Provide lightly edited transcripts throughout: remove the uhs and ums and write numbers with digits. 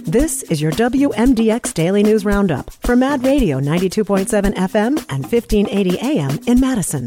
This is your WMDX Daily News Roundup for Mad Radio 92.7 FM and 1580 AM in Madison.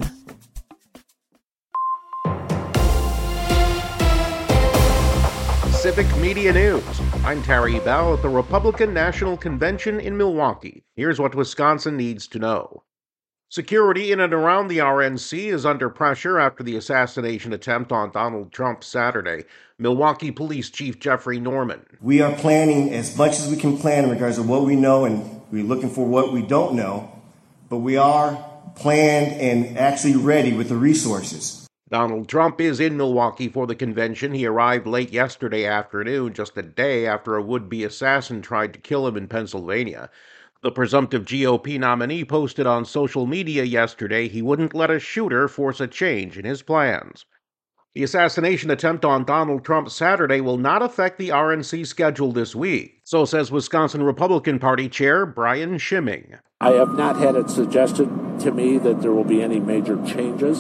Civic Media News. I'm Terry Bell at the Republican National Convention in Milwaukee. Here's what Wisconsin needs to know. Security in and around the RNC is under pressure after the assassination attempt on Donald Trump Saturday. Milwaukee Police Chief Jeffrey Norman. We are planning as much as we can plan in regards to what we know, and we're looking for what we don't know, but we are planned and actually ready with the resources. Donald Trump is in Milwaukee for the convention. He arrived late yesterday afternoon, just a day after a would-be assassin tried to kill him in Pennsylvania. The presumptive GOP nominee posted on social media yesterday he wouldn't let a shooter force a change in his plans. The assassination attempt on Donald Trump Saturday will not affect the RNC schedule this week, so says Wisconsin Republican Party Chair Brian Schimming. I have not had it suggested to me that there will be any major changes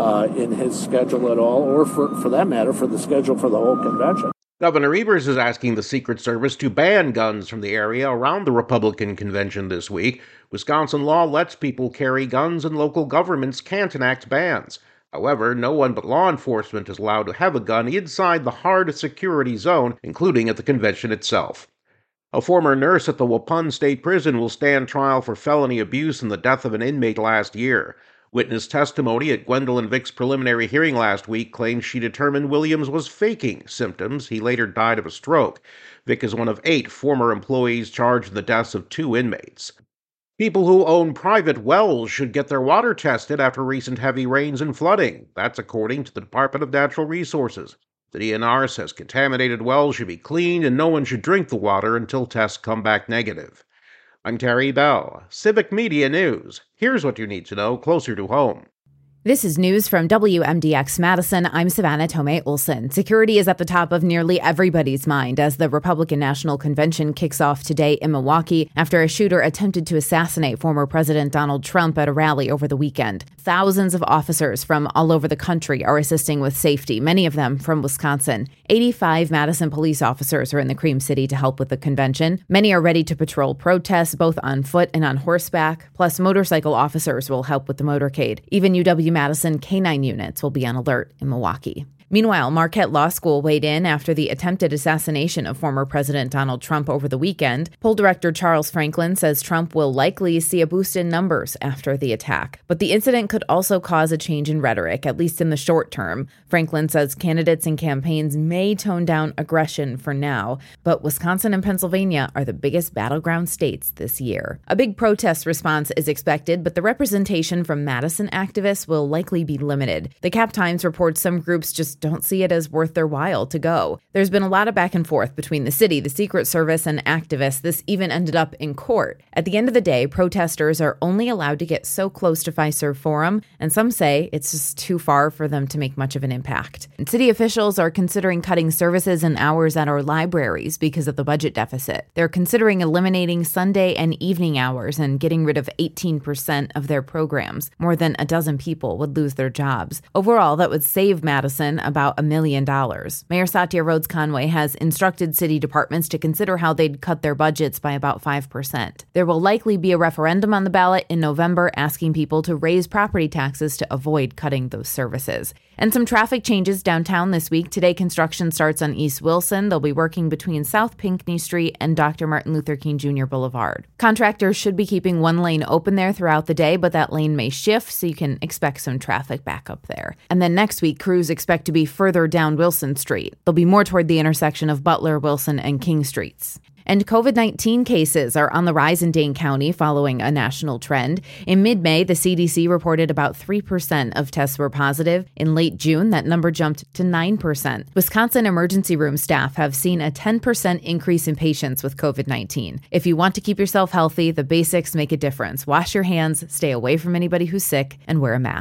in his schedule at all, or for that matter, for the schedule for the whole convention. Governor Evers is asking the Secret Service to ban guns from the area around the Republican convention this week. Wisconsin law lets people carry guns and local governments can't enact bans. However, no one but law enforcement is allowed to have a gun inside the hard security zone, including at the convention itself. A former nurse at the Waupun State Prison will stand trial for felony abuse in the death of an inmate last year. Witness testimony at Gwendolyn Vick's preliminary hearing last week claims she determined Williams was faking symptoms. He later died of a stroke. Vick is one of 8 former employees charged in the deaths of 2 inmates. People who own private wells should get their water tested after recent heavy rains and flooding. That's according to the Department of Natural Resources. The DNR says contaminated wells should be cleaned and no one should drink the water until tests come back negative. I'm Terry Bell, Civic Media News. Here's what you need to know closer to home. This is news from WMDX Madison. I'm Savannah Tomei Olson. Security is at the top of nearly everybody's mind as the Republican National Convention kicks off today in Milwaukee after a shooter attempted to assassinate former President Donald Trump at a rally over the weekend. Thousands of officers from all over the country are assisting with safety, many of them from Wisconsin. 85 Madison police officers are in the Cream City to help with the convention. Many are ready to patrol protests, both on foot and on horseback. Plus, motorcycle officers will help with the motorcade. Even UW-Madison K-9 units will be on alert in Milwaukee. Meanwhile, Marquette Law School weighed in after the attempted assassination of former President Donald Trump over the weekend. Poll director Charles Franklin says Trump will likely see a boost in numbers after the attack. But the incident could also cause a change in rhetoric, at least in the short term. Franklin says candidates and campaigns may tone down aggression for now, but Wisconsin and Pennsylvania are the biggest battleground states this year. A big protest response is expected, but the representation from Madison activists will likely be limited. The Cap Times reports some groups just don't see it as worth their while to go. There's been a lot of back and forth between the city, the Secret Service, and activists. This even ended up in court. At the end of the day, protesters are only allowed to get so close to Fiserv Forum, and some say it's just too far for them to make much of an impact. And city officials are considering cutting services and hours at our libraries because of the budget deficit. They're considering eliminating Sunday and evening hours and getting rid of 18% of their programs. More than a dozen people would lose their jobs. Overall, that would save Madison about $1 million. Mayor Satya Rhodes Conway has instructed city departments to consider how they'd cut their budgets by about 5%. There will likely be a referendum on the ballot in November asking people to raise property taxes to avoid cutting those services. And some traffic changes downtown this week. Today, construction starts on East Wilson. They'll be working between South Pinckney Street and Dr. Martin Luther King Jr. Boulevard. Contractors should be keeping one lane open there throughout the day, but that lane may shift, so you can expect some traffic back up there. And then next week, crews expect to be further down Wilson Street. They'll be more toward the intersection of Butler, Wilson, and King Streets. And COVID-19 cases are on the rise in Dane County following a national trend. In mid-May, the CDC reported about 3% of tests were positive. In late June, that number jumped to 9%. Wisconsin emergency room staff have seen a 10% increase in patients with COVID-19. If you want to keep yourself healthy, the basics make a difference. Wash your hands, stay away from anybody who's sick, and wear a mask.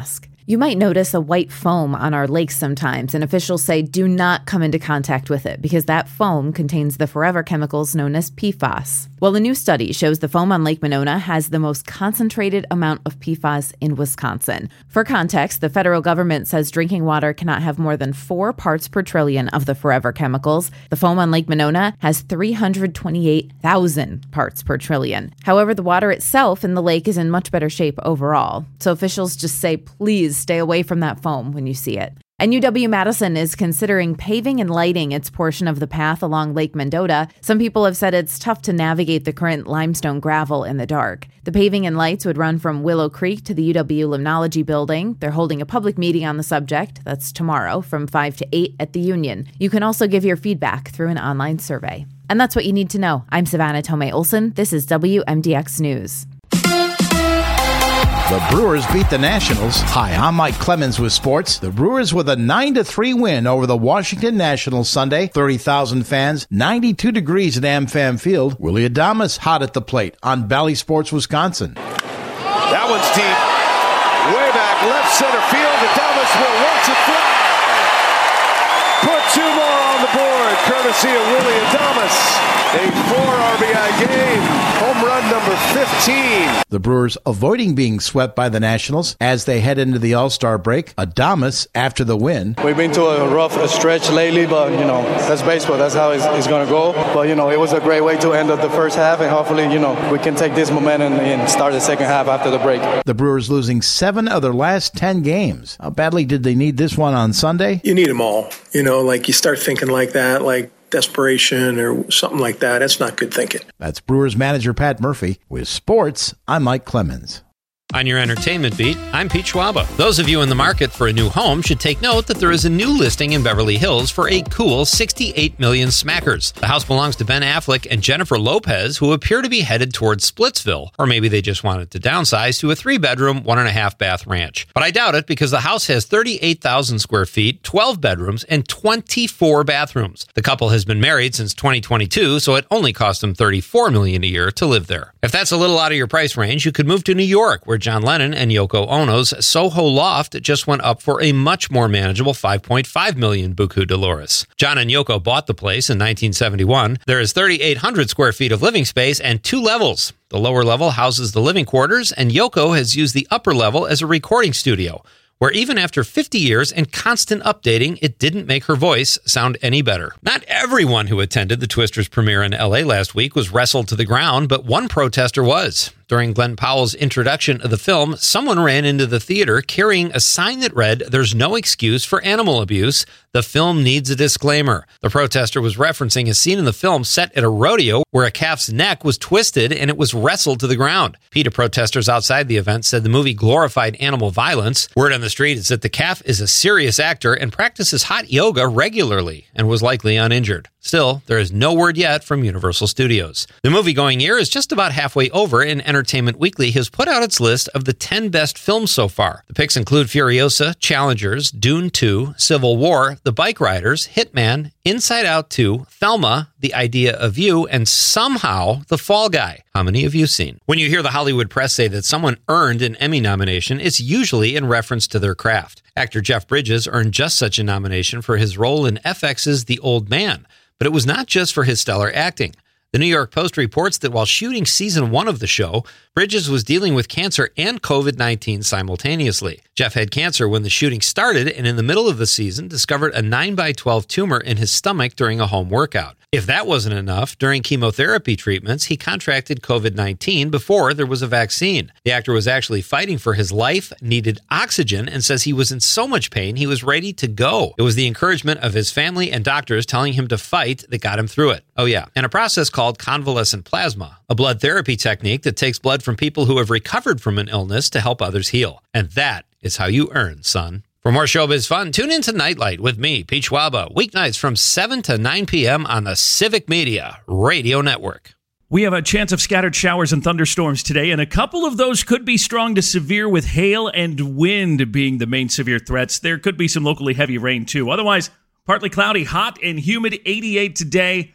You might notice a white foam on our lakes sometimes, and officials say do not come into contact with it because that foam contains the forever chemicals known as PFAS. Well, a new study shows the foam on Lake Monona has the most concentrated amount of PFAS in Wisconsin. For context, the federal government says drinking water cannot have more than 4 parts per trillion of the forever chemicals. The foam on Lake Monona has 328,000 parts per trillion. However, the water itself in the lake is in much better shape overall. So officials just say, please stay away from that foam when you see it. And UW-Madison is considering paving and lighting its portion of the path along Lake Mendota. Some people have said it's tough to navigate the current limestone gravel in the dark. The paving and lights would run from Willow Creek to the UW Limnology Building. They're holding a public meeting on the subject. That's tomorrow from 5 to 8 at the Union. You can also give your feedback through an online survey. And that's what you need to know. I'm Savannah Tomei Olson. This is WMDX News. The Brewers beat the Nationals. Hi, I'm Mike Clemens with sports. The Brewers with a 9-3 win over the Washington Nationals Sunday. 30,000 fans, 92 degrees at AmFam Field. Willie Adames hot at the plate on Bally Sports, Wisconsin. That one's deep. Way back left center field. Adames will watch it fly. Put 2 more on the board, courtesy of Willie Adames. A 4 RBI game. Home run number 15. The Brewers avoiding being swept by the Nationals as they head into the All-Star break. Adames after the win. We've been to a rough stretch lately, but, that's baseball. That's how it's going to go. But, it was a great way to end up the first half, and hopefully, we can take this momentum and start the second half after the break. The Brewers losing 7 of their last 10 games. How badly did they need this one on Sunday? You need them all. You start thinking like that, like desperation or something like that. That's not good thinking. That's Brewers manager Pat Murphy. With sports, I'm Mike Clemens. On your entertainment beat, I'm Pete Schwaba. Those of you in the market for a new home should take note that there is a new listing in Beverly Hills for a cool $68 million smackers. The house belongs to Ben Affleck and Jennifer Lopez, who appear to be headed towards Splitsville, or maybe they just wanted to downsize to a 3-bedroom, 1.5-bath ranch. But I doubt it because the house has 38,000 square feet, 12 bedrooms, and 24 bathrooms. The couple has been married since 2022, so it only cost them $34 million a year to live there. If that's a little out of your price range, you could move to New York, where John Lennon and Yoko Ono's Soho Loft just went up for a much more manageable $5.5 million buku Dolores. John and Yoko bought the place in 1971. There is 3,800 square feet of living space and 2 levels. The lower level houses the living quarters, and Yoko has used the upper level as a recording studio, where even after 50 years and constant updating, it didn't make her voice sound any better. Not everyone who attended the Twisters premiere in LA last week was wrestled to the ground, but one protester was. During Glenn Powell's introduction of the film, someone ran into the theater carrying a sign that read, "There's no excuse for animal abuse. The film needs a disclaimer." The protester was referencing a scene in the film set at a rodeo where a calf's neck was twisted and it was wrestled to the ground. PETA protesters outside the event said the movie glorified animal violence. Word on the street is that the calf is a serious actor and practices hot yoga regularly and was likely uninjured. Still, there is no word yet from Universal Studios. The movie-going year is just about halfway over, and Entertainment Weekly has put out its list of the 10 best films so far. The picks include Furiosa, Challengers, Dune 2, Civil War, The Bike Riders, Hitman, Inside Out 2, Thelma, The Idea of You, and somehow The Fall Guy. How many have you seen? When you hear the Hollywood press say that someone earned an Emmy nomination, it's usually in reference to their craft. Actor Jeff Bridges earned just such a nomination for his role in FX's The Old Man. But it was not just for his stellar acting. The New York Post reports that while shooting season 1 of the show, Bridges was dealing with cancer and COVID-19 simultaneously. Jeff had cancer when the shooting started and in the middle of the season discovered a 9x12 tumor in his stomach during a home workout. If that wasn't enough, during chemotherapy treatments, he contracted COVID-19 before there was a vaccine. The actor was actually fighting for his life, needed oxygen, and says he was in so much pain he was ready to go. It was the encouragement of his family and doctors telling him to fight that got him through it. Oh yeah, and a process called convalescent plasma, a blood therapy technique that takes blood from people who have recovered from an illness to help others heal. And that is how you earn, son. For more showbiz fun, tune in to Nightlight with me, Pete Schwaba, weeknights from 7 to 9 p.m. on the Civic Media Radio Network. We have a chance of scattered showers and thunderstorms today, and a couple of those could be strong to severe with hail and wind being the main severe threats. There could be some locally heavy rain, too. Otherwise, partly cloudy, hot and humid, 88 today,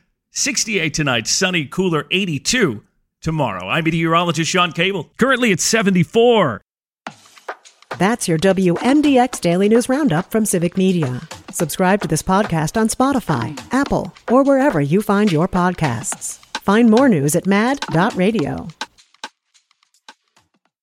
68 tonight, sunny, cooler, 82 tomorrow. I'm meteorologist Sean Cable. Currently, it's 74. That's your WMDX Daily News Roundup from Civic Media. Subscribe to this podcast on Spotify, Apple, or wherever you find your podcasts. Find more news at mad.radio.